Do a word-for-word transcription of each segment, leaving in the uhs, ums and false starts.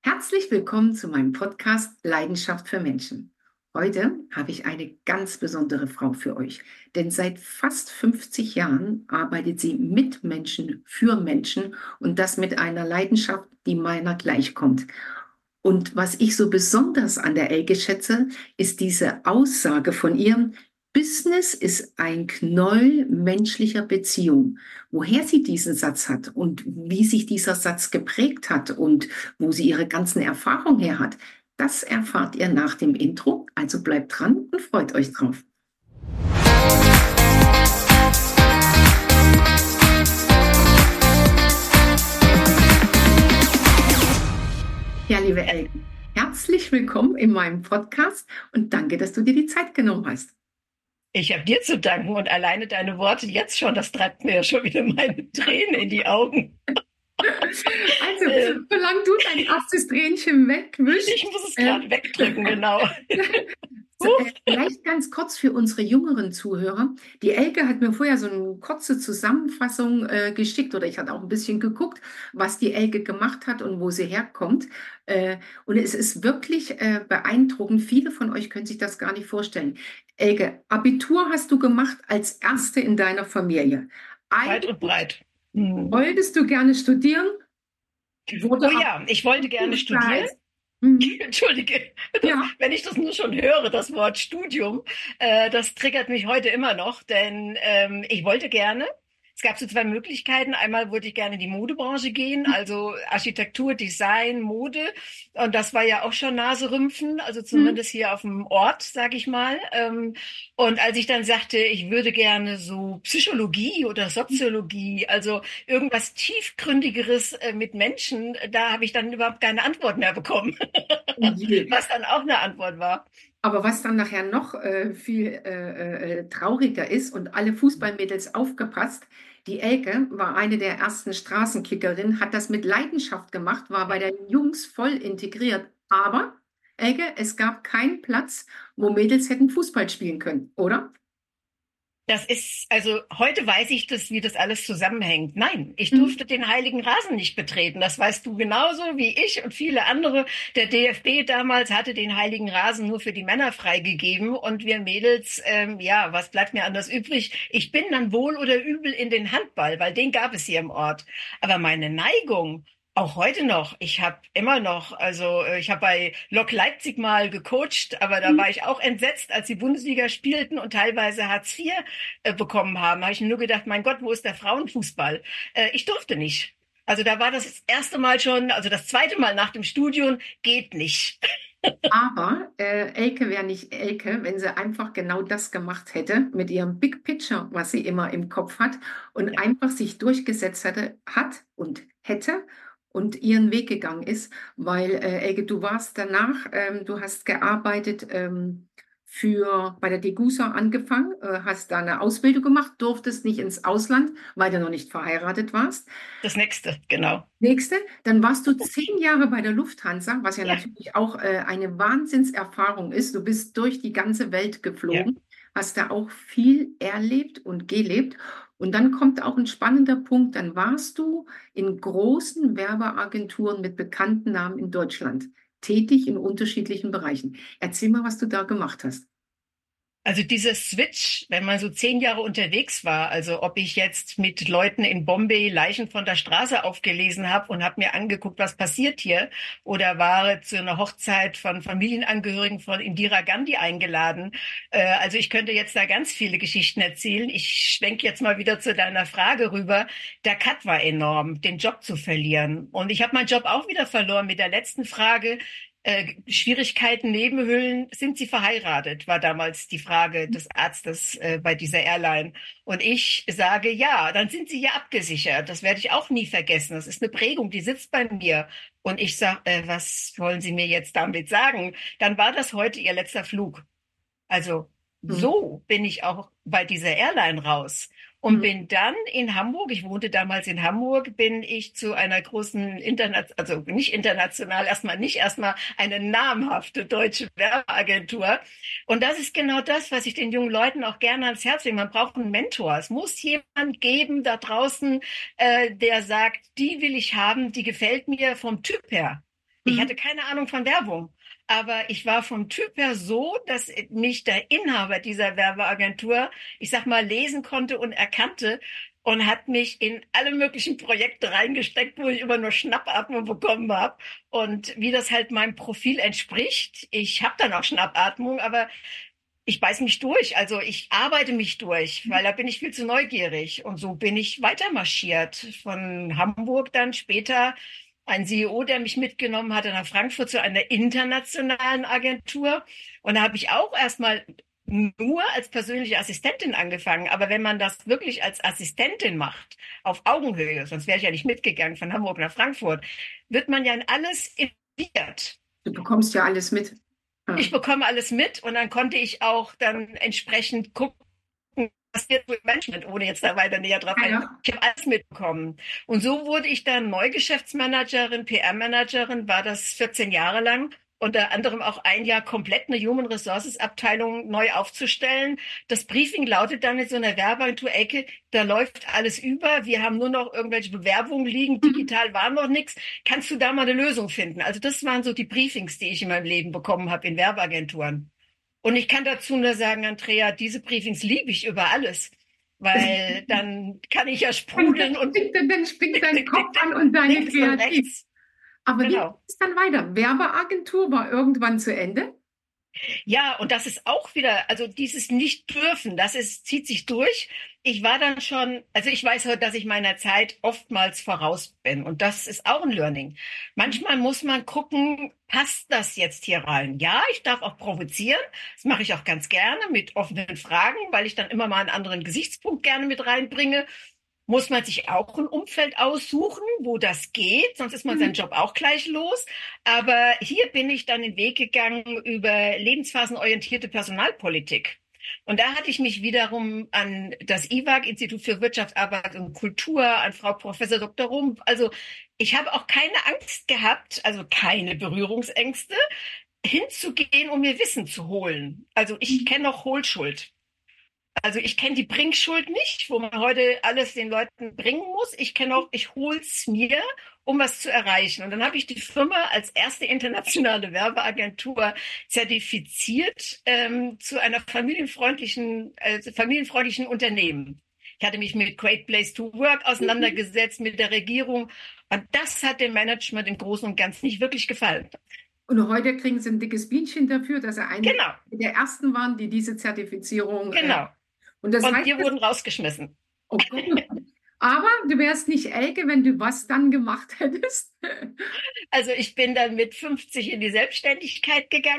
Herzlich willkommen zu meinem Podcast Leidenschaft für Menschen. Heute habe ich eine ganz besondere Frau für euch, denn seit fast fünfzig Jahren arbeitet sie mit Menschen, für Menschen und das mit einer Leidenschaft, die meiner gleichkommt. Und was ich so besonders an der Elke schätze, ist diese Aussage von ihr: Business ist ein Knäuel menschlicher Beziehung. Woher sie diesen Satz hat und wie sich dieser Satz geprägt hat und wo sie ihre ganzen Erfahrungen her hat, das erfahrt ihr nach dem Intro. Also bleibt dran und freut euch drauf. Ja, liebe Elke, herzlich willkommen in meinem Podcast und danke, dass du dir die Zeit genommen hast. Ich habe dir zu danken und alleine deine Worte jetzt schon, das treibt mir ja schon wieder meine Tränen in die Augen. Also, solange du dein erstes Tränchen wegwischst. Ich muss es gerade äh, wegdrücken, genau. So, äh, vielleicht ganz kurz für unsere jüngeren Zuhörer. Die Elke hat mir vorher so eine kurze Zusammenfassung äh, geschickt oder ich hatte auch ein bisschen geguckt, was die Elke gemacht hat und wo sie herkommt. Äh, und es ist wirklich äh, beeindruckend. Viele von euch können sich das gar nicht vorstellen. Elke, Abitur hast du gemacht als Erste in deiner Familie. Weit und breit. Hm. Wolltest du gerne studieren? Wurde oh ja, ich wollte gerne studieren. Mhm. Entschuldige, das, ja. Wenn ich das nur schon höre, das Wort Studium, äh, das triggert mich heute immer noch, denn ähm, ich wollte gerne. Es gab so zwei Möglichkeiten. Einmal wollte ich gerne in die Modebranche gehen, also Architektur, Design, Mode. Und das war ja auch schon Naserümpfen, also zumindest hier auf dem Ort, sage ich mal. Und als ich dann sagte, ich würde gerne so Psychologie oder Soziologie, also irgendwas Tiefgründigeres mit Menschen, da habe ich dann überhaupt keine Antwort mehr bekommen. Was dann auch eine Antwort war. Aber was dann nachher noch äh, viel äh, äh, trauriger ist und alle Fußballmädels aufgepasst, die Elke war eine der ersten Straßenkickerinnen, hat das mit Leidenschaft gemacht, war bei den Jungs voll integriert. Aber, Elke, es gab keinen Platz, wo Mädels hätten Fußball spielen können, oder? Das ist, also heute weiß ich das, wie das alles zusammenhängt. Nein, ich durfte mhm. den heiligen Rasen nicht betreten. Das weißt du genauso wie ich und viele andere. Der D F B damals hatte den heiligen Rasen nur für die Männer freigegeben und wir Mädels, ähm, ja, was bleibt mir anders übrig? Ich bin dann wohl oder übel in den Handball, weil den gab es hier im Ort. Aber meine Neigung, auch heute noch. Ich habe immer noch, also ich habe bei Lok Leipzig mal gecoacht, aber da war ich auch entsetzt, als die Bundesliga spielten und teilweise Hartz vier äh, bekommen haben. Da habe ich nur gedacht, mein Gott, wo ist der Frauenfußball? Äh, ich durfte nicht. Also da war das erste Mal schon, also das zweite Mal nach dem Studium, geht nicht. Aber äh, Elke wäre nicht Elke, wenn sie einfach genau das gemacht hätte mit ihrem Big Picture, was sie immer im Kopf hat und ja. einfach sich durchgesetzt hätte, hat und hätte und ihren Weg gegangen ist, weil äh, Elke, du warst danach, ähm, du hast gearbeitet ähm, für bei der Degussa angefangen, äh, hast da eine Ausbildung gemacht, durftest nicht ins Ausland, weil du noch nicht verheiratet warst. Das nächste, genau. Nächste, dann warst du zehn Jahre bei der Lufthansa, was ja, ja. natürlich auch äh, eine Wahnsinnserfahrung ist. Du bist durch die ganze Welt geflogen, ja. hast da auch viel erlebt und gelebt. Und dann kommt auch ein spannender Punkt, dann warst du in großen Werbeagenturen mit bekannten Namen in Deutschland tätig in unterschiedlichen Bereichen. Erzähl mal, was du da gemacht hast. Also dieser Switch, wenn man so zehn Jahre unterwegs war, also ob ich jetzt mit Leuten in Bombay Leichen von der Straße aufgelesen habe und habe mir angeguckt, was passiert hier, oder war zu einer Hochzeit von Familienangehörigen von Indira Gandhi eingeladen. Äh, also ich könnte jetzt da ganz viele Geschichten erzählen. Ich schwenke jetzt mal wieder zu deiner Frage rüber. Der Cut war enorm, den Job zu verlieren. Und ich habe meinen Job auch wieder verloren mit der letzten Frage. Äh, Schwierigkeiten, Nebenhöhlen, sind Sie verheiratet, war damals die Frage des Arztes äh, bei dieser Airline. Und ich sage, ja, dann sind Sie ja abgesichert. Das werde ich auch nie vergessen. Das ist eine Prägung, die sitzt bei mir. Und ich sage, äh, was wollen Sie mir jetzt damit sagen? Dann war das heute Ihr letzter Flug. Also so bin ich auch bei dieser Airline raus. Und bin dann in Hamburg, ich wohnte damals in Hamburg, bin ich zu einer großen, Interna- also nicht international, erstmal nicht, erstmal eine namhafte deutsche Werbeagentur. Und das ist genau das, was ich den jungen Leuten auch gerne ans Herz lege. Man braucht einen Mentor. Es muss jemand geben da draußen, äh, der sagt, die will ich haben, die gefällt mir vom Typ her. Ich Mhm. hatte keine Ahnung von Werbung, aber ich war vom Typ her so, dass mich der Inhaber dieser Werbeagentur, ich sag mal, lesen konnte und erkannte und hat mich in alle möglichen Projekte reingesteckt, wo ich immer nur Schnappatmung bekommen habe. Und wie das halt meinem Profil entspricht, ich habe dann auch Schnappatmung, aber ich beiß mich durch. Also ich arbeite mich durch, weil da bin ich viel zu neugierig. Und so bin ich weitermarschiert. Von Hamburg dann später ein C E O, der mich mitgenommen hatte nach Frankfurt zu einer internationalen Agentur. Und da habe ich auch erstmal nur als persönliche Assistentin angefangen. Aber wenn man das wirklich als Assistentin macht, auf Augenhöhe, sonst wäre ich ja nicht mitgegangen von Hamburg nach Frankfurt, wird man ja in alles involviert. Du bekommst ja alles mit. Ich Ja. bekomme alles mit und dann konnte ich auch dann entsprechend gucken, was passiert mit Management, ohne jetzt da weiter näher drauf Ja, ein. ja. Ich habe alles mitbekommen. Und so wurde ich dann Neugeschäftsmanagerin, P R-Managerin, war das vierzehn Jahre lang. Unter anderem auch ein Jahr komplett eine Human Resources Abteilung neu aufzustellen. Das Briefing lautet dann in so einer Werbeagentur, Elke, da läuft alles über. Wir haben nur noch irgendwelche Bewerbungen liegen. Mhm. Digital war noch nichts. Kannst du da mal eine Lösung finden? Also das waren so die Briefings, die ich in meinem Leben bekommen habe in Werbeagenturen. Und ich kann dazu nur sagen, Andrea, diese Briefings liebe ich über alles, weil dann kann ich ja Dann, sprudeln und springt, dann springt tick, dein tick, tick, Kopf tick, an und deine links und Kreativität. rechts. Aber wie geht Genau. es dann weiter? Werbeagentur war irgendwann zu Ende. Ja, und das ist auch wieder, also dieses Nicht-Dürfen, das ist, zieht sich durch. Ich war dann schon, also ich weiß heute, dass ich meiner Zeit oftmals voraus bin. Und das ist auch ein Learning. Manchmal muss man gucken, passt das jetzt hier rein? Ja, ich darf auch provozieren. Das mache ich auch ganz gerne mit offenen Fragen, weil ich dann immer mal einen anderen Gesichtspunkt gerne mit reinbringe. Muss man sich auch ein Umfeld aussuchen, wo das geht, sonst ist man seinen Mhm. Job auch gleich los. Aber hier bin ich dann den Weg gegangen über lebensphasenorientierte Personalpolitik. Und da hatte ich mich wiederum an das I W A G, Institut für Wirtschaft, Arbeit und Kultur, an Frau Professor Doktor Rump. Also ich habe auch keine Angst gehabt, also keine Berührungsängste, hinzugehen, um mir Wissen zu holen. Also ich kenne noch Hohlschuld. Also ich kenne die Bringschuld nicht, wo man heute alles den Leuten bringen muss. Ich kenne auch, ich hol's mir, um was zu erreichen. Und dann habe ich die Firma als erste internationale Werbeagentur zertifiziert ähm, zu einer familienfreundlichen, äh, familienfreundlichen Unternehmen. Ich hatte mich mit Great Place to Work auseinandergesetzt, mit der Regierung. Und das hat dem Management im Großen und Ganzen nicht wirklich gefallen. Und heute kriegen sie ein dickes Bienchen dafür, dass sie eine Genau, der ersten waren, die diese Zertifizierung. Äh, genau. und das Und heißt, wir wurden rausgeschmissen. oh Gott. Aber du wärst nicht Elke, wenn du was dann gemacht hättest. Also ich bin dann mit fünfzig in die Selbstständigkeit gegangen,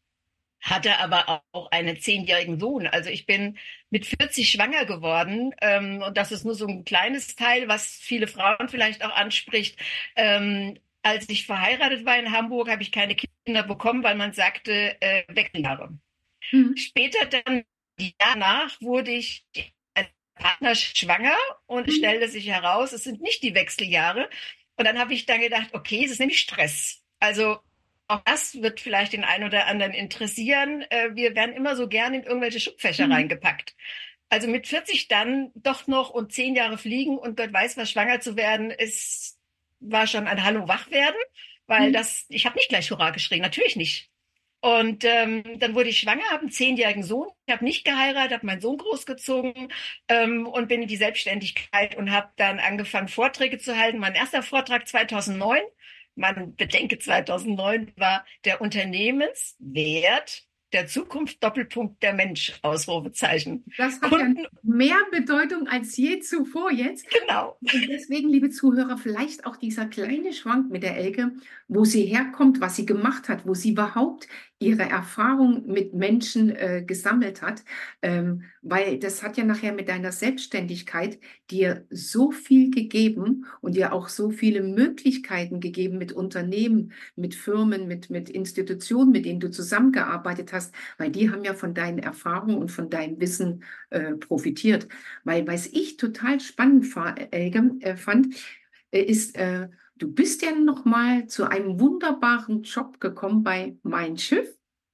hatte aber auch einen zehnjährigen Sohn. Also ich bin mit vierzig schwanger geworden. Ähm, und das ist nur so ein kleines Teil, was viele Frauen vielleicht auch anspricht. Ähm, als ich verheiratet war in Hamburg, habe ich keine Kinder bekommen, weil man sagte, äh, Wechseljahre. Hm. Später dann, die Jahre nach, wurde ich als Partner schwanger und es stellte sich heraus, es sind nicht die Wechseljahre. Und dann habe ich dann gedacht, okay, es ist nämlich Stress. Also auch das wird vielleicht den einen oder anderen interessieren. Äh, Wir werden immer so gern in irgendwelche Schubfächer Hm. reingepackt. Also mit vierzig dann doch noch und zehn Jahre fliegen und Gott weiß was, schwanger zu werden, ist, war schon ein Hallo wach werden, weil Hm. das, ich habe nicht gleich Hurra geschrien, natürlich nicht. Und ähm, dann wurde ich schwanger, habe einen zehnjährigen Sohn. Ich habe nicht geheiratet, habe meinen Sohn großgezogen ähm, und bin in die Selbstständigkeit und habe dann angefangen, Vorträge zu halten. Mein erster Vortrag zweitausendneun, man bedenke zweitausendneun, war der Unternehmenswert der Zukunft, Doppelpunkt der Mensch, Ausrufezeichen. Das hat ja Kunden, mehr Bedeutung als je zuvor jetzt. genau. Und deswegen, liebe Zuhörer, vielleicht auch dieser kleine Schwank mit der Elke, wo sie herkommt, was sie gemacht hat, wo sie überhaupt ihre Erfahrung mit Menschen äh, gesammelt hat, ähm, weil das hat ja nachher mit deiner Selbstständigkeit dir so viel gegeben und dir auch so viele Möglichkeiten gegeben mit Unternehmen, mit Firmen, mit, mit Institutionen, mit denen du zusammengearbeitet hast, weil die haben ja von deinen Erfahrungen und von deinem Wissen äh, profitiert. Weil was ich total spannend fa- Elke, äh, fand, äh, ist, äh, du bist ja noch mal zu einem wunderbaren Job gekommen bei Mein Schiff.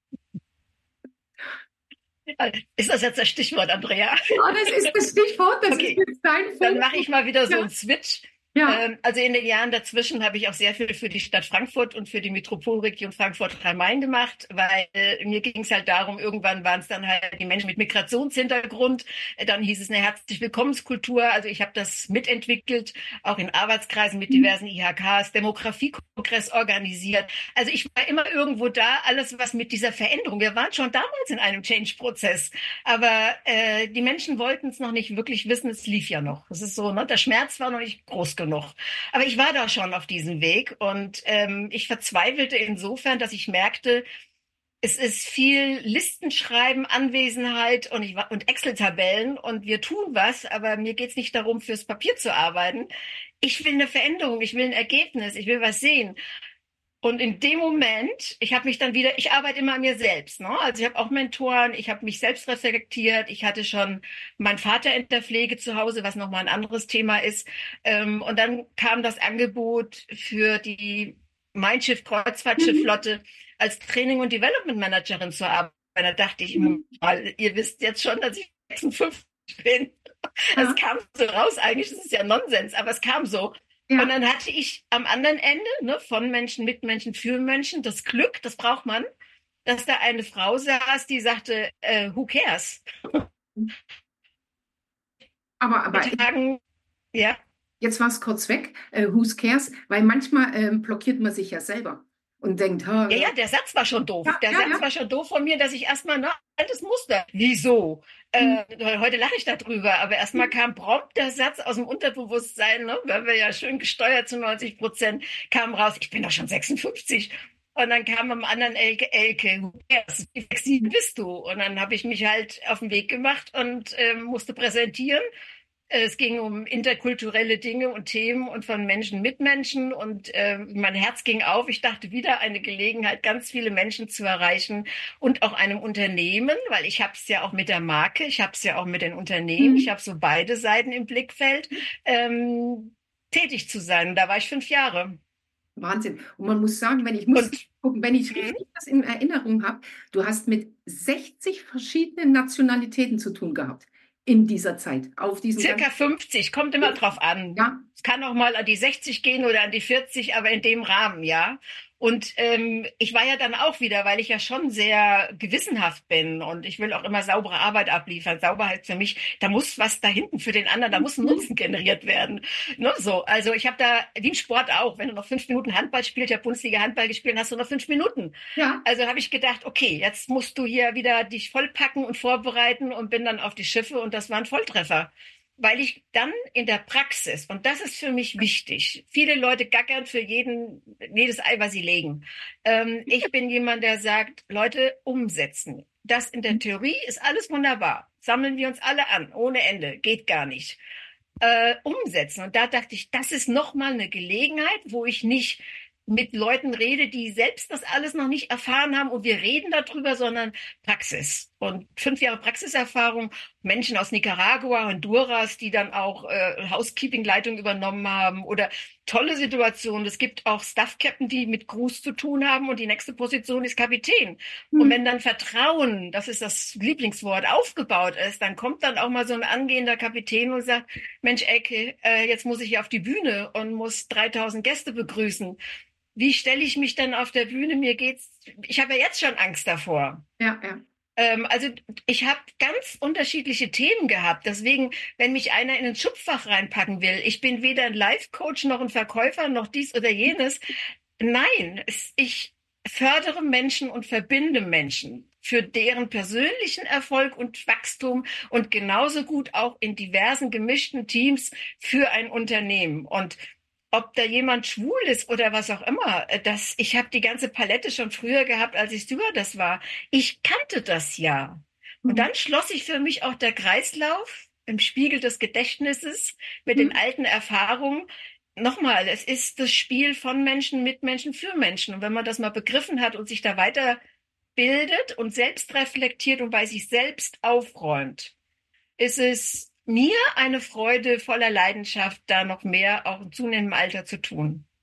Ist das jetzt das Stichwort, Andrea? Ja, das ist das Stichwort, das ist Okay, jetzt dein dann Fokus. mache ich mal wieder so Ja. einen Switch. Ja. Ähm, also in den Jahren dazwischen habe ich auch sehr viel für die Stadt Frankfurt und für die Metropolregion Frankfurt-Rhein-Main gemacht, weil äh, mir ging es halt darum, irgendwann waren es dann halt die Menschen mit Migrationshintergrund. Äh, dann hieß es eine herzlich Willkommenskultur. Also ich habe das mitentwickelt, auch in Arbeitskreisen mit diversen I H Ks, Demografiekongress organisiert. Also ich war immer irgendwo da, alles was mit dieser Veränderung. Wir waren schon damals in einem Change-Prozess, aber äh, die Menschen wollten es noch nicht wirklich wissen. Es lief ja noch. Es ist so, ne? Der Schmerz war noch nicht groß genug. Aber ich war da schon auf diesem Weg und ähm, ich verzweifelte insofern, dass ich merkte, es ist viel Listenschreiben, Anwesenheit und, ich, und Excel-Tabellen und wir tun was, aber mir geht's nicht darum, fürs Papier zu arbeiten. Ich will eine Veränderung, ich will ein Ergebnis, ich will was sehen. Und in dem Moment, ich habe mich dann wieder, ich arbeite immer an mir selbst, ne? Also ich habe auch Mentoren, ich habe mich selbst reflektiert, ich hatte schon meinen Vater in der Pflege zu Hause, was nochmal ein anderes Thema ist. Ähm, und dann kam das Angebot für die Mein Schiff Mhm. Kreuzfahrtschifflotte als Training- und Development Managerin zu arbeiten. Da dachte ich, Mhm. mal, ihr wisst jetzt schon, dass ich sechsundfünfzig bin. Es Ja. kam so raus, eigentlich ist es ja Nonsens, aber es kam so. Und Ja. dann hatte ich am anderen Ende, ne, von Menschen, mit Menschen, für Menschen, das Glück, das braucht man, dass da eine Frau saß, die sagte, äh, who cares? Aber, Wir aber tragen, ja, jetzt war es kurz weg. Äh, who cares? Weil manchmal ähm, blockiert man sich ja selber und denkt, ha, ja, ja, ja, der Satz war schon doof. ja, Der ja, Satz ja. war schon doof von mir, dass ich erstmal, ne, altes Muster. Wieso? Mhm. Äh, heute lache ich darüber, aber erstmal kam prompt der Satz aus dem Unterbewusstsein, ne, weil wir ja schön gesteuert zu neunzig Prozent, kam raus, ich bin doch schon sechsundfünfzig. Und dann kam am anderen Elke, Elke, who cares? Wie flexibel bist du? Und dann habe ich mich halt auf den Weg gemacht und ähm, musste präsentieren. Es ging um interkulturelle Dinge und Themen und von Menschen mit Menschen und äh, mein Herz ging auf. Ich dachte wieder eine Gelegenheit, ganz viele Menschen zu erreichen und auch einem Unternehmen, weil ich habe es ja auch mit der Marke, ich habe es ja auch mit den Unternehmen, ich Mhm. habe so beide Seiten im Blickfeld, ähm, tätig zu sein. Da war ich fünf Jahre. Wahnsinn. Und man muss sagen, wenn ich muss Und gucken, wenn ich mh, richtig das in Erinnerung habe, du hast mit sechzig verschiedenen Nationalitäten zu tun gehabt in dieser Zeit, auf diesem circa ganzen, fünfzig, kommt immer drauf an. ja. Es kann auch mal an die sechzig gehen oder an die vierzig, aber in dem Rahmen, ja. Und ähm, ich war ja dann auch wieder, weil ich ja schon sehr gewissenhaft bin und ich will auch immer saubere Arbeit abliefern. Sauber heißt für mich, da muss was da hinten für den anderen, da muss ein Mhm. Nutzen generiert werden. Ne, so, also ich habe da, wie im Sport auch, wenn du noch fünf Minuten Handball spielst, ja Bundesliga Handball gespielt, hast du noch fünf Minuten. Ja. Also habe ich gedacht, okay, jetzt musst du hier wieder dich vollpacken und vorbereiten und bin dann auf die Schiffe und das war ein Volltreffer. Weil ich dann in der Praxis, und das ist für mich wichtig, viele Leute gackern für jeden, jedes Ei, was sie legen. Ähm, ich bin jemand, der sagt, Leute, umsetzen. Das in der Theorie ist alles wunderbar. Sammeln wir uns alle an, ohne Ende, geht gar nicht. Äh, umsetzen. Und da dachte ich, das ist nochmal eine Gelegenheit, wo ich nicht mit Leuten rede, die selbst das alles noch nicht erfahren haben und wir reden darüber, sondern Praxis. Und fünf Jahre Praxiserfahrung, Menschen aus Nicaragua, Honduras, die dann auch äh, Housekeeping-Leitung übernommen haben oder tolle Situationen. Es gibt auch Staff-Captain, die mit Crews zu tun haben und die nächste Position ist Kapitän. Und Mhm. wenn dann Vertrauen, das ist das Lieblingswort, aufgebaut ist, dann kommt dann auch mal so ein angehender Kapitän und sagt, Mensch, Ecke, äh, jetzt muss ich hier auf die Bühne und muss dreitausend Gäste begrüßen. Wie stelle ich mich denn auf der Bühne? Mir geht's, ich habe ja jetzt schon Angst davor. Ja, ja. Ähm, also ich habe ganz unterschiedliche Themen gehabt. Deswegen, wenn mich einer in ein Schubfach reinpacken will, ich bin weder ein Life-Coach noch ein Verkäufer noch dies oder jenes. Nein, es, ich fördere Menschen und verbinde Menschen für deren persönlichen Erfolg und Wachstum und genauso gut auch in diversen gemischten Teams für ein Unternehmen. Und ob da jemand schwul ist oder was auch immer, äh, das, ich habe die ganze Palette schon früher gehabt, als ich Stewardess war. Ich kannte das ja. Und Mhm. dann schloss sich für mich auch der Kreislauf im Spiegel des Gedächtnisses mit den Mhm. alten Erfahrungen. Nochmal, es ist das Spiel von Menschen, mit Menschen, für Menschen. Und wenn man das mal begriffen hat und sich da weiterbildet und selbst reflektiert und bei sich selbst aufräumt, ist es mir eine Freude voller Leidenschaft, da noch mehr auch im zunehmenden Alter zu tun.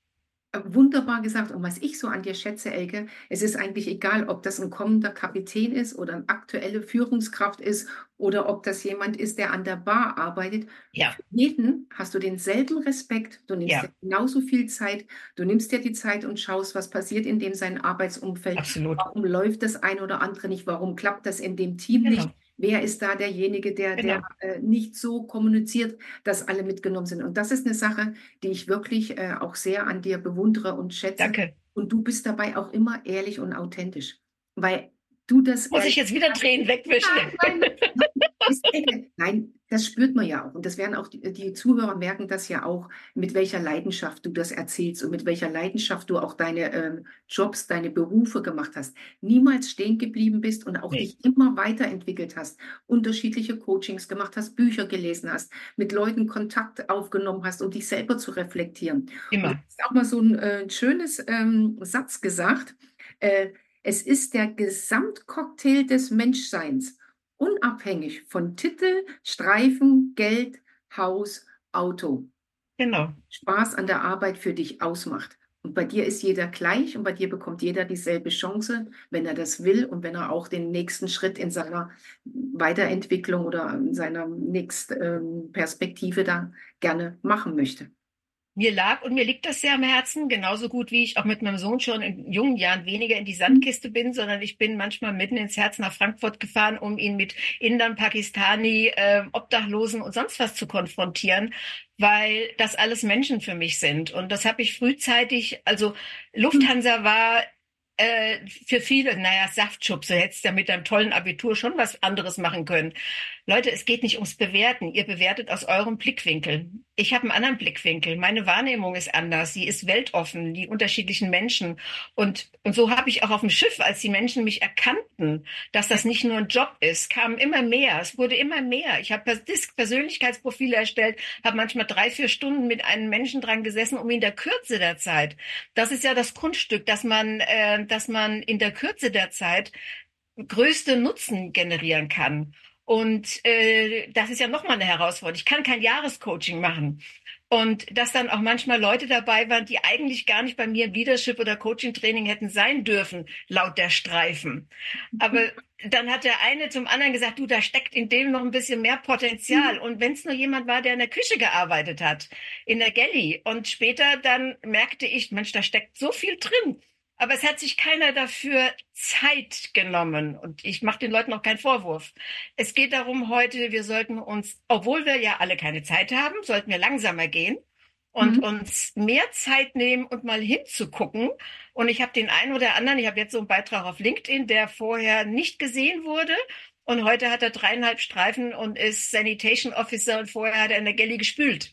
Wunderbar gesagt. Und was ich so an dir schätze, Elke, es ist eigentlich egal, ob das ein kommender Kapitän ist oder eine aktuelle Führungskraft ist oder ob das jemand ist, der an der Bar arbeitet. Für Ja, jeden hast du denselben Respekt. Du nimmst dir ja, genauso viel Zeit. Du nimmst dir die Zeit und schaust, was passiert in dem sein Arbeitsumfeld. absolut. Warum läuft das ein oder andere nicht? Warum klappt das in dem Team nicht? Genau, Wer ist da derjenige, der, der genau. äh, nicht so kommuniziert, dass alle mitgenommen sind? Und das ist eine Sache, die ich wirklich äh, auch sehr an dir bewundere und schätze. Danke. Und du bist dabei auch immer ehrlich und authentisch, weil du das Muss ich ehrlich. jetzt wieder Tränen wegwischen? Nein, nein, ist, nein, das spürt man ja auch. Und das werden auch die, die Zuhörer merken das ja auch, mit welcher Leidenschaft du das erzählst und mit welcher Leidenschaft du auch deine ähm, Jobs, deine Berufe gemacht hast. Niemals stehen geblieben bist und auch Nee, dich immer weiterentwickelt hast, unterschiedliche Coachings gemacht hast, Bücher gelesen hast, mit Leuten Kontakt aufgenommen hast, um dich selber zu reflektieren. Und du immer. hast auch mal so ein äh, schönes ähm, Satz gesagt. Äh, Es ist der Gesamtcocktail des Menschseins, unabhängig von Titel, Streifen, Geld, Haus, Auto. Genau. Spaß an der Arbeit für dich ausmacht. Und bei dir ist jeder gleich und bei dir bekommt jeder dieselbe Chance, wenn er das will und wenn er auch den nächsten Schritt in seiner Weiterentwicklung oder in seiner nächsten ähm, Perspektive da gerne machen möchte. Mir lag und mir liegt das sehr am Herzen, genauso gut wie ich auch mit meinem Sohn schon in jungen Jahren weniger in die Mhm. Sandkiste bin, sondern ich bin manchmal mitten ins Herz nach Frankfurt gefahren, um ihn mit Indern, Pakistani, äh, Obdachlosen und sonst was zu konfrontieren, weil das alles Menschen für mich sind. Und das habe ich frühzeitig, also Lufthansa war äh, für viele, naja, Saftschub, so hättest du ja mit deinem tollen Abitur schon was anderes machen können. Leute, es geht nicht ums Bewerten. Ihr bewertet aus eurem Blickwinkel. Ich habe einen anderen Blickwinkel. Meine Wahrnehmung ist anders. Sie ist weltoffen, die unterschiedlichen Menschen. Und, und so habe ich auch auf dem Schiff, als die Menschen mich erkannten, dass das nicht nur ein Job ist, kamen immer mehr. Es wurde immer mehr. Ich habe Pers Persönlichkeitsprofile erstellt, habe manchmal drei, vier Stunden mit einem Menschen dran gesessen, um in der Kürze der Zeit. Das ist ja das Kunststück, dass man, äh, dass man in der Kürze der Zeit größte Nutzen generieren kann. Und äh, das ist ja nochmal eine Herausforderung. Ich kann kein Jahrescoaching machen. Und dass dann auch manchmal Leute dabei waren, die eigentlich gar nicht bei mir im Leadership- oder Coaching-Training hätten sein dürfen, laut der Streifen. Aber dann hat der eine zum anderen gesagt, du, da steckt in dem noch ein bisschen mehr Potenzial. Und wenn es nur jemand war, der in der Küche gearbeitet hat, in der Galley. Und später dann merkte ich, Mensch, da steckt so viel drin. Aber es hat sich keiner dafür Zeit genommen. Und ich mache den Leuten auch keinen Vorwurf. Es geht darum heute, wir sollten uns, obwohl wir ja alle keine Zeit haben, sollten wir langsamer gehen und Mhm. uns mehr Zeit nehmen und mal hinzugucken. Und ich habe den einen oder anderen, ich habe jetzt so einen Beitrag auf LinkedIn, der vorher nicht gesehen wurde. Und heute hat er dreieinhalb Streifen und ist Sanitation Officer und vorher hat er in der Galley gespült.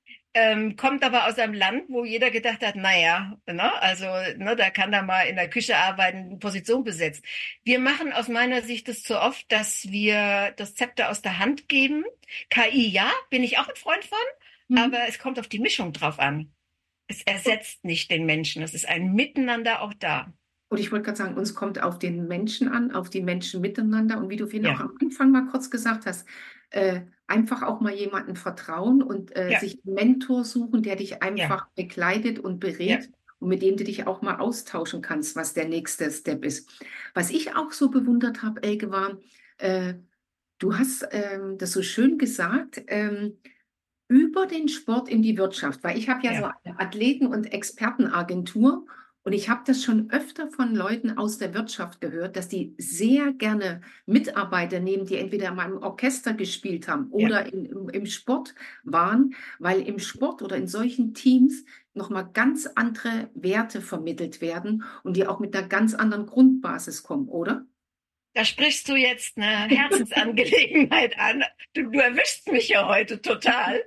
Ähm, kommt aber aus einem Land, wo jeder gedacht hat, naja, ne, also ne, da kann er mal in der Küche arbeiten, eine Position besetzt. Wir machen aus meiner Sicht das zu oft, dass wir das Zepter aus der Hand geben. K I, ja, bin ich auch ein Freund von, Mhm. aber es kommt auf die Mischung drauf an. Es ersetzt nicht den Menschen. Es ist ein Miteinander auch da. Und ich wollte gerade sagen, uns kommt auf den Menschen an, auf die Menschen miteinander. Und wie du vorhin auch Ja, am Anfang mal kurz gesagt hast, äh, einfach auch mal jemanden vertrauen und äh, ja, sich einen Mentor suchen, der dich ja, einfach begleitet und ja, berät und mit dem du dich auch mal austauschen kannst, was der nächste Step ist. Was ich auch so bewundert habe, Elke, war, äh, du hast ähm, das so schön gesagt, ähm, über den Sport in die Wirtschaft, weil ich habe ja so ja, eine Athleten- und Expertenagentur und ich habe das schon öfter von Leuten aus der Wirtschaft gehört, dass die sehr gerne Mitarbeiter nehmen, die entweder mal im Orchester gespielt haben ja. oder in, im, im Sport waren, weil im Sport oder in solchen Teams nochmal ganz andere Werte vermittelt werden und die auch mit einer ganz anderen Grundbasis kommen, oder? Da sprichst du jetzt eine Herzensangelegenheit an. Du, du erwischst mich ja heute total.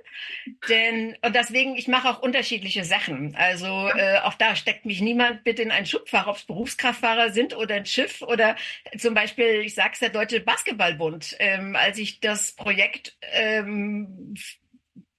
Denn, und deswegen, ich mache auch unterschiedliche Sachen. Also äh, auch da steckt mich niemand bitte in ein Schubfach, ob es Berufskraftfahrer sind oder ein Schiff oder zum Beispiel, ich sag's der Deutsche Basketballbund. Ähm, als ich das Projekt ähm,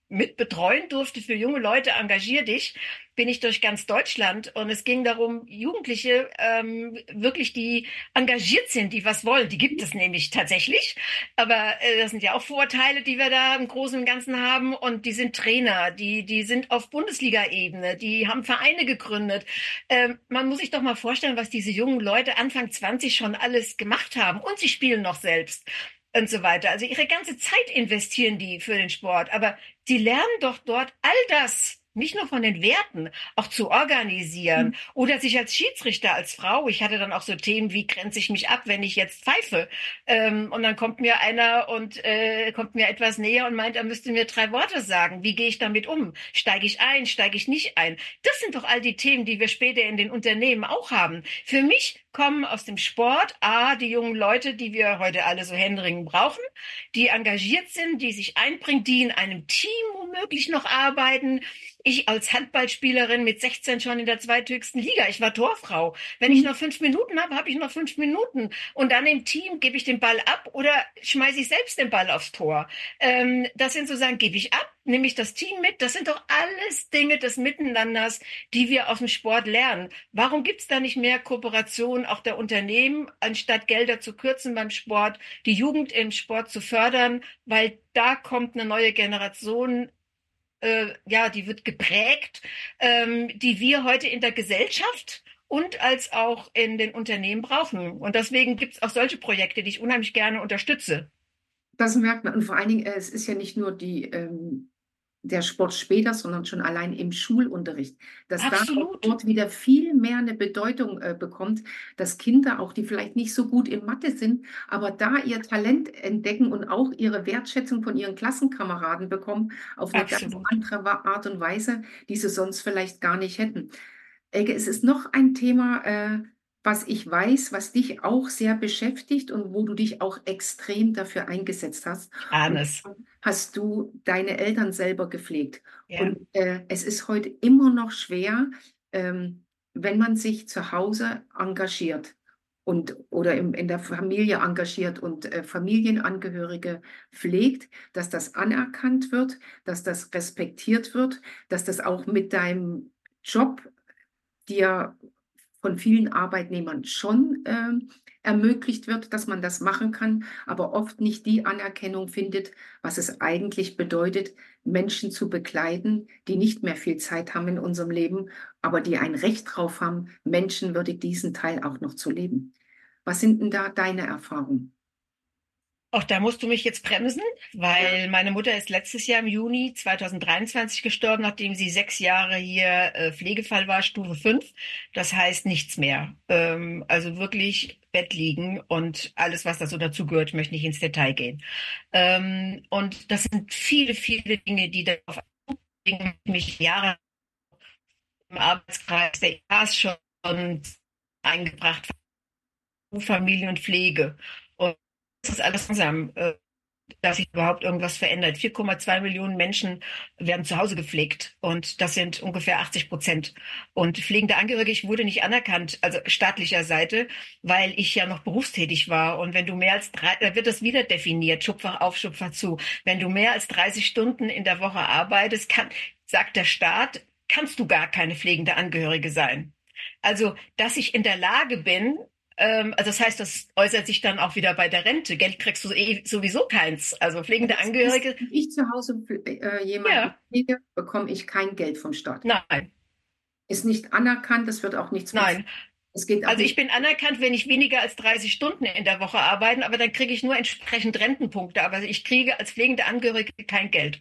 mit betreuen durfte für junge Leute, engagier dich, bin ich durch ganz Deutschland und es ging darum, Jugendliche ähm, wirklich, die engagiert sind, die was wollen. Die gibt es nämlich tatsächlich, aber äh, das sind ja auch Vorurteile, die wir da im Großen und Ganzen haben und die sind Trainer, die, die sind auf Bundesliga-Ebene, die haben Vereine gegründet. Ähm, man muss sich doch mal vorstellen, was diese jungen Leute Anfang zwanzig schon alles gemacht haben und sie spielen noch selbst und so weiter. Also ihre ganze Zeit investieren die für den Sport, aber sie lernen doch dort all das, nicht nur von den Werten, auch zu organisieren oder sich als Schiedsrichter, als Frau. Ich hatte dann auch so Themen, wie grenze ich mich ab, wenn ich jetzt pfeife? Ähm, und dann kommt mir einer und äh, kommt mir etwas näher und meint, er müsste mir drei Worte sagen. Wie gehe ich damit um? Steige ich ein? Steige ich nicht ein? Das sind doch all die Themen, die wir später in den Unternehmen auch haben. Für mich kommen aus dem Sport A, die jungen Leute, die wir heute alle so händeringend brauchen, die engagiert sind, die sich einbringen, die in einem Team womöglich noch arbeiten. Ich als Handballspielerin mit sechzehn schon in der zweithöchsten Liga. Ich war Torfrau. Wenn ich noch fünf Minuten habe, habe ich noch fünf Minuten. Und dann im Team gebe ich den Ball ab oder schmeiße ich selbst den Ball aufs Tor. Ähm, das sind sozusagen, gebe ich ab, nehme ich das Team mit. Das sind doch alles Dinge des Miteinanders, die wir aus dem Sport lernen. Warum gibt es da nicht mehr Kooperation auch der Unternehmen, anstatt Gelder zu kürzen beim Sport, die Jugend im Sport zu fördern? Weil da kommt eine neue Generation, äh, ja, die wird geprägt, ähm, die wir heute in der Gesellschaft und als auch in den Unternehmen brauchen. Und deswegen gibt es auch solche Projekte, die ich unheimlich gerne unterstütze. Das merkt man. Und vor allen Dingen, äh, es ist ja nicht nur die, ähm, der Sport später, sondern schon allein im Schulunterricht, dass da auch Absolut. dort wieder viel mehr eine Bedeutung äh, bekommt, dass Kinder, auch die vielleicht nicht so gut in Mathe sind, aber da ihr Talent entdecken und auch ihre Wertschätzung von ihren Klassenkameraden bekommen, auf eine ganz Absolut. andere Wa- Art und Weise, die sie sonst vielleicht gar nicht hätten. Elke, es ist noch ein Thema, äh, was ich weiß, was dich auch sehr beschäftigt und wo du dich auch extrem dafür eingesetzt hast. Ich ahne Und es. hast du deine Eltern selber gepflegt. Ja. Und äh, es ist heute immer noch schwer, ähm, wenn man sich zu Hause engagiert und oder im, in der Familie engagiert und äh, Familienangehörige pflegt, dass das anerkannt wird, dass das respektiert wird, dass das auch mit deinem Job dir von vielen Arbeitnehmern schon ähm, ermöglicht wird, dass man das machen kann, aber oft nicht die Anerkennung findet, was es eigentlich bedeutet, Menschen zu begleiten, die nicht mehr viel Zeit haben in unserem Leben, aber die ein Recht drauf haben, menschenwürdig diesen Teil auch noch zu leben. Was sind denn da deine Erfahrungen? Auch da musst du mich jetzt bremsen, Ja. weil meine Mutter ist letztes Jahr im Juni zweitausenddreiundzwanzig gestorben, nachdem sie sechs Jahre hier äh, Pflegefall war, Stufe fünf. Das heißt nichts mehr. Ähm, also wirklich Bett liegen und alles, was da so dazugehört, ich möchte nicht ins Detail gehen. Ähm, und das sind viele, viele Dinge, die darauf mich Jahre im Arbeitskreis der I K A S schon eingebracht haben, Familie und Pflege. Und das ist alles langsam, äh, dass sich überhaupt irgendwas verändert. vier Komma zwei Millionen Menschen werden zu Hause gepflegt und das sind ungefähr achtzig Prozent. Und pflegende Angehörige, ich wurde nicht anerkannt, also staatlicher Seite, weil ich ja noch berufstätig war. Und wenn du mehr als drei, da wird das wieder definiert, Schubfach auf, Schubfach zu. Wenn du mehr als dreißig Stunden in der Woche arbeitest, kann, sagt der Staat, kannst du gar keine pflegende Angehörige sein. Also, dass ich in der Lage bin, ähm, also das heißt, das äußert sich dann auch wieder bei der Rente. Geld kriegst du eh sowieso keins. Also pflegende Das heißt, Angehörige, wenn ich zu Hause äh, jemanden ja, pflege, bekomme ich kein Geld vom Staat. nein, Ist nicht anerkannt, es wird auch nichts bezahlt. nein. Es geht auch Also ich nicht. bin anerkannt, wenn ich weniger als dreißig Stunden in der Woche arbeite, aber dann kriege ich nur entsprechend Rentenpunkte. Aber ich kriege als pflegende Angehörige kein Geld.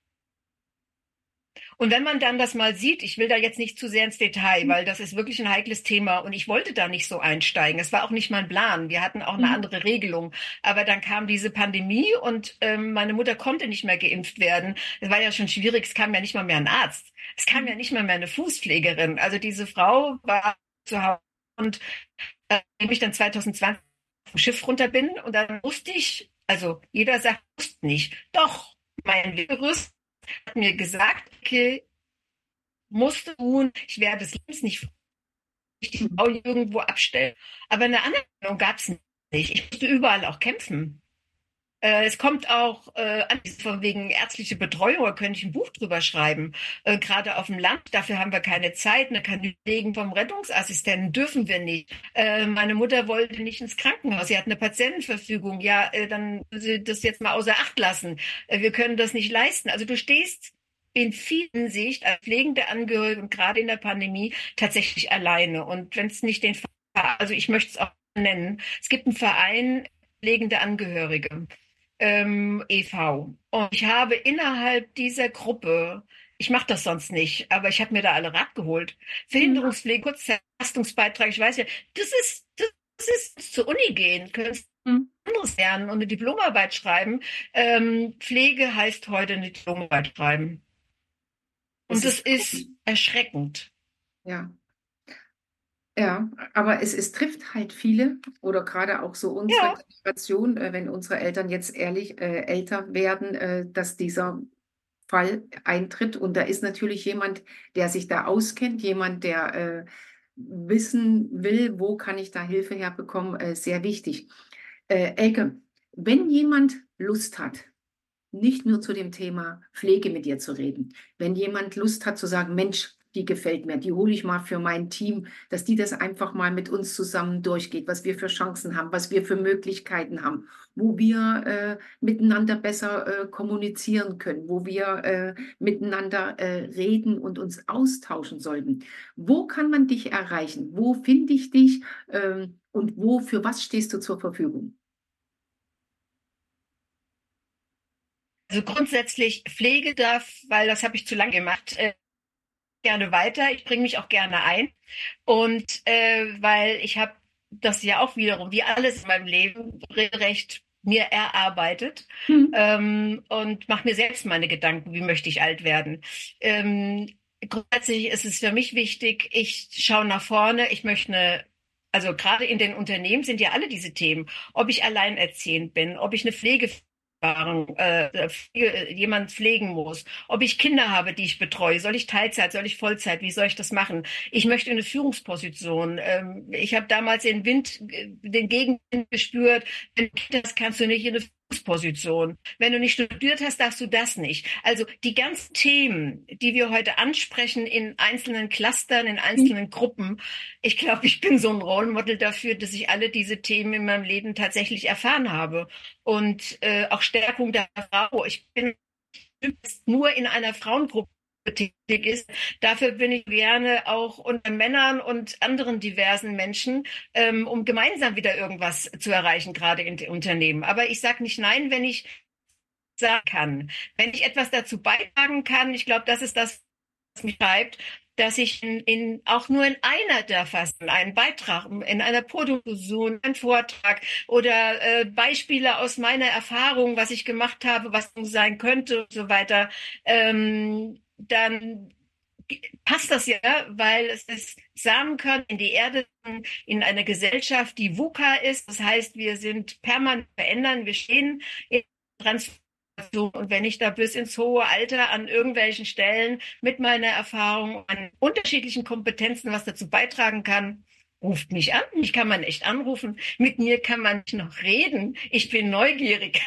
Und wenn man dann das mal sieht, ich will da jetzt nicht zu sehr ins Detail, weil das ist wirklich ein heikles Thema und ich wollte da nicht so einsteigen. Es war auch nicht mein Plan. Wir hatten auch eine Mhm. andere Regelung. Aber dann kam diese Pandemie und ähm, meine Mutter konnte nicht mehr geimpft werden. Es war ja schon schwierig, es kam ja nicht mal mehr ein Arzt. Es kam ja nicht mal mehr eine Fußpflegerin. Also diese Frau war zu Hause und äh, indem ich dann zweitausendzwanzig vom Schiff runter bin und dann wusste ich, also jeder sagt, wusste nicht. Doch, mein Virus hat mir gesagt, okay, musste tun, ich werde des Lebens nicht die Mhm. Frau irgendwo abstellen. Aber eine Anerkennung gab es nicht. Ich musste überall auch kämpfen. Äh, es kommt auch äh, an, von wegen ärztliche Betreuung, da könnte ich ein Buch drüber schreiben. Äh, gerade auf dem Land, dafür haben wir keine Zeit. Ne, Kollegen vom Rettungsassistenten dürfen wir nicht. Äh, meine Mutter wollte nicht ins Krankenhaus. Sie hat eine Patientenverfügung. Ja, äh, dann müssen Sie das jetzt mal außer Acht lassen. Äh, wir können das nicht leisten. Also du stehst in vielen Sicht als pflegende Angehörige und gerade in der Pandemie tatsächlich alleine. Und wenn es nicht den Verein, also ich möchte es auch nennen, es gibt einen Verein pflegende Angehörige, ähm, e V. Und ich habe innerhalb dieser Gruppe, ich mache das sonst nicht, aber ich habe mir da alle Rat geholt. Mhm. Verhinderungspflege, Kurzzeitleistungsbeitrag, ich weiß ja, das ist, das ist zur Uni gehen, können Mhm. anderes lernen und eine Diplomarbeit schreiben. Ähm, Pflege heißt heute eine Diplomarbeit schreiben. Es Und das ist ist erschreckend. ja. Ja, aber es, es trifft halt viele oder gerade auch so unsere Ja, Generation, äh, wenn unsere Eltern jetzt ehrlich äh, älter werden, äh, dass dieser Fall eintritt. Und da ist natürlich jemand, der sich da auskennt, jemand, der äh, wissen will, wo kann ich da Hilfe herbekommen, äh, sehr wichtig. Äh, Elke, wenn jemand Lust hat, nicht nur zu dem Thema Pflege mit dir zu reden. Wenn jemand Lust hat zu sagen, Mensch, die gefällt mir, die hole ich mal für mein Team, dass die das einfach mal mit uns zusammen durchgeht, was wir für Chancen haben, was wir für Möglichkeiten haben, wo wir äh, miteinander besser äh, kommunizieren können, wo wir äh, miteinander äh, reden und uns austauschen sollten. Wo kann man dich erreichen? Wo finde ich dich? Ähm, und wo, für was stehst du zur Verfügung? also grundsätzlich Pflege darf, weil das habe ich zu lange gemacht, äh, gerne weiter. Ich bringe mich auch gerne ein. Und äh, weil ich habe das ja auch wiederum, wie alles in meinem Leben, recht mir erarbeitet Hm. ähm, und mache mir selbst meine Gedanken, wie möchte ich alt werden. Ähm, grundsätzlich ist es für mich wichtig, ich schaue nach vorne, ich möchte eine, also gerade in den Unternehmen sind ja alle diese Themen, ob ich alleinerziehend bin, ob ich eine Pflege äh, Pflege, jemand pflegen muss, ob ich Kinder habe, die ich betreue, soll ich Teilzeit, soll ich Vollzeit, wie soll ich das machen? Ich möchte in eine Führungsposition. Ähm, ich habe damals den Wind, äh, den Gegenwind gespürt. Wenn du das kannst du nicht in eine Führungsposition. Wenn du nicht studiert hast, darfst du das nicht. Also die ganzen Themen, die wir heute ansprechen in einzelnen Clustern, in einzelnen Gruppen, ich glaube, ich bin so ein Role Model dafür, dass ich alle diese Themen in meinem Leben tatsächlich erfahren habe. Und äh, auch Stärkung der Frau. Ich bin nur in einer Frauengruppe tätig ist. Dafür bin ich gerne auch unter Männern und anderen diversen Menschen, ähm, um gemeinsam wieder irgendwas zu erreichen, gerade in den Unternehmen. Aber ich sage nicht nein, wenn ich sagen kann. Wenn ich etwas dazu beitragen kann, ich glaube, das ist das, was mich treibt, dass ich in, in, auch nur in einer der Facetten einen Beitrag, in einer Produktion, einen Vortrag oder äh, Beispiele aus meiner Erfahrung, was ich gemacht habe, was sein könnte und so weiter, ähm, dann passt das ja, weil es ist Samenkörner in die Erde, in eine Gesellschaft, die VUCA ist. Das heißt, wir sind permanent verändern, wir stehen in Transformation. Und wenn ich da bis ins hohe Alter an irgendwelchen Stellen mit meiner Erfahrung, an unterschiedlichen Kompetenzen was dazu beitragen kann, ruft mich an. Mich kann man echt anrufen. Mit mir kann man nicht noch reden. Ich bin neugierig.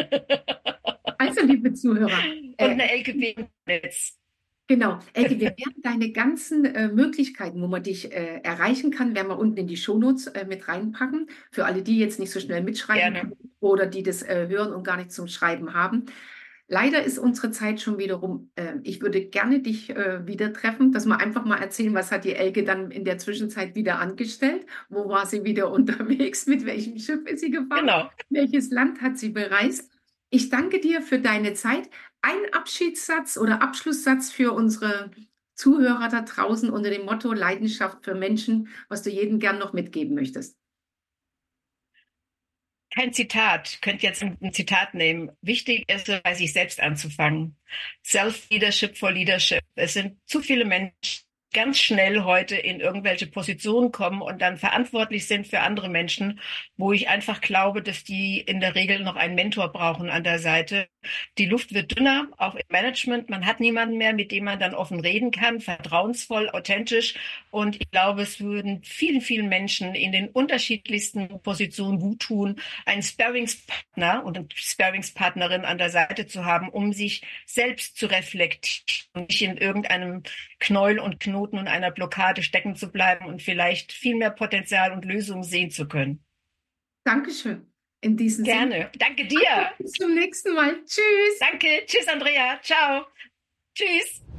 Also, liebe Zuhörer, Und äh, eine L G B im Netz. genau, Elke, wir werden deine ganzen äh, Möglichkeiten, wo man dich äh, erreichen kann, werden wir unten in die Shownotes äh, mit reinpacken. Für alle, die jetzt nicht so schnell mitschreiben Gerne. können oder die das äh, hören und gar nicht zum Schreiben haben. Leider ist unsere Zeit schon wieder rum. Äh, ich würde gerne dich äh, wieder treffen, dass wir einfach mal erzählen, was hat die Elke dann in der Zwischenzeit wieder angestellt? Wo war sie wieder unterwegs? Mit welchem Schiff ist sie gefahren? Genau. Welches Land hat sie bereist? Ich danke dir für deine Zeit. Ein Abschiedssatz oder Abschlusssatz für unsere Zuhörer da draußen unter dem Motto Leidenschaft für Menschen, was du jedem gern noch mitgeben möchtest. Kein Zitat. Könnt jetzt ein, ein Zitat nehmen. Wichtig ist, bei sich selbst anzufangen. Self-Leadership for Leadership. Es sind zu viele Menschen ganz schnell heute in irgendwelche Positionen kommen und dann verantwortlich sind für andere Menschen, wo ich einfach glaube, dass die in der Regel noch einen Mentor brauchen an der Seite. Die Luft wird dünner, auch im Management. Man hat niemanden mehr, mit dem man dann offen reden kann, vertrauensvoll, authentisch. Und ich glaube, es würden vielen, vielen Menschen in den unterschiedlichsten Positionen gut tun, einen Sparringspartner und eine Sparringspartnerin an der Seite zu haben, um sich selbst zu reflektieren und nicht in irgendeinem Knäuel und Knoten und einer Blockade stecken zu bleiben und vielleicht viel mehr Potenzial und Lösungen sehen zu können. Dankeschön. In diesem Sinne. Gerne. Danke dir. Bis zum nächsten Mal. Tschüss. Danke. Tschüss, Andrea. Ciao. Tschüss.